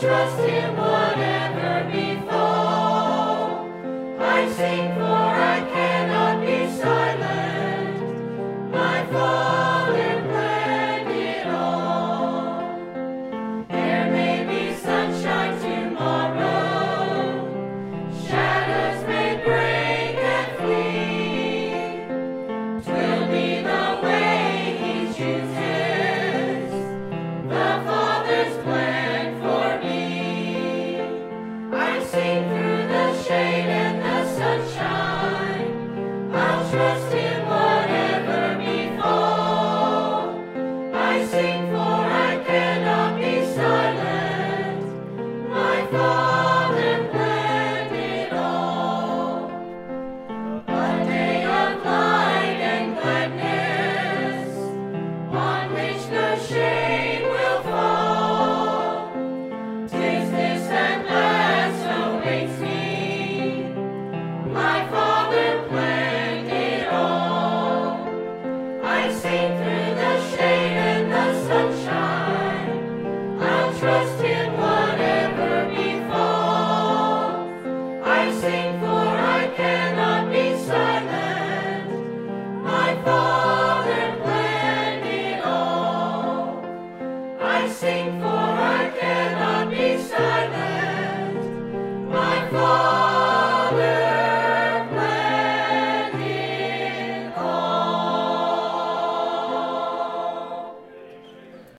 trust Him whatever befall. I sing for I cannot be silent. My Father planned it all. There may be sunshine tomorrow. Shadows may break and flee. 'Twill be the way He chooses. The Father's plan for me. I sing through the shade and the sunshine. I'll trust Him whatever befall. I sing for I cannot be silent. My Father planned it all. A day of light and gladness, on which no shade will fall. 'Tis this at last awaits me. My Father planned it all. I sing through the shade and the sunshine. I'll trust Him whatever befall. I sing for I cannot be silent. My Father planned it all. I sing for